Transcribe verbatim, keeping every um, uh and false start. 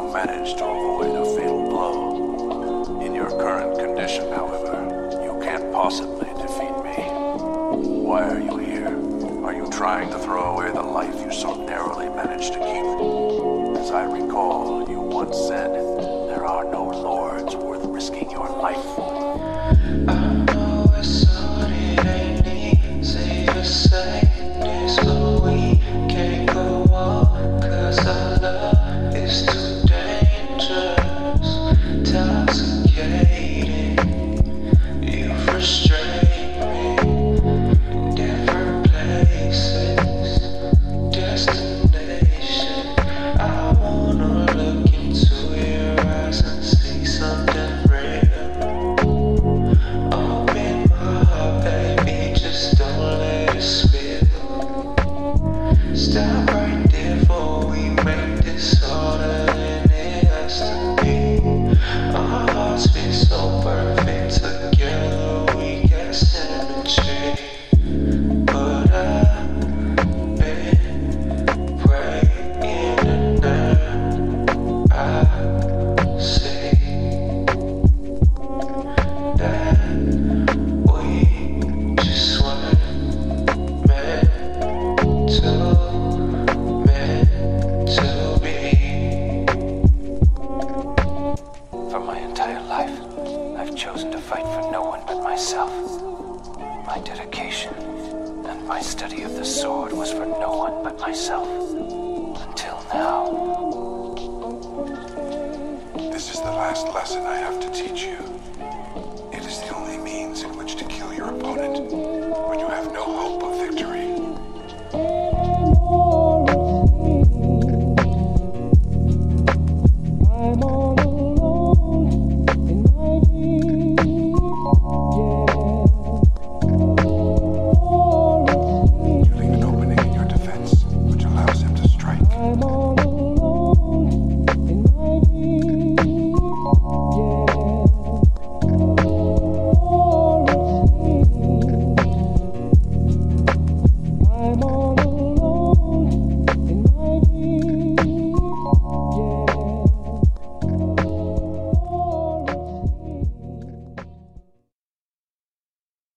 somehow managed to avoid a fatal blow. In your current condition, however, you can't possibly defeat me. Why are you here? Are you trying to throw away the life you so narrowly managed to keep? As I recall, you once said, there are no lords worth risking your life for. I know it's hard, it ain't easy to say this, but we can't go on, cause our love is too dangerous, intoxicating, you frustrate me, different places, destination, I wanna look into your eyes and see something real. Open my heart, baby, just don't let it spill. Stop right there before we make this harder than it has to be. Our hearts feel so perfect together, we got symmetry. But I've been praying and now I see that we just weren't meant to, meant to be. For my entire life, I've chosen to fight for no one but myself. My dedication and my study of the sword was for no one but myself. Until now. This is the last lesson I have to teach you. It is the only means in which to kill your opponent, when you have no hope of